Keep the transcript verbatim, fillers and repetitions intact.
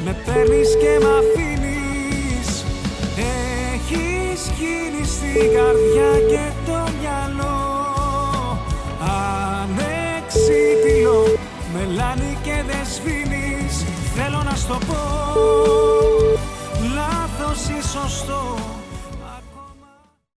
Με παίρνεις και μ' αφήνεις. Έχεις γίνει στην καρδιά και το μυαλό ανεξίτηλο, μελάνι και δεν σβήνεις. Θέλω να στο πω, λάθος ή σωστό,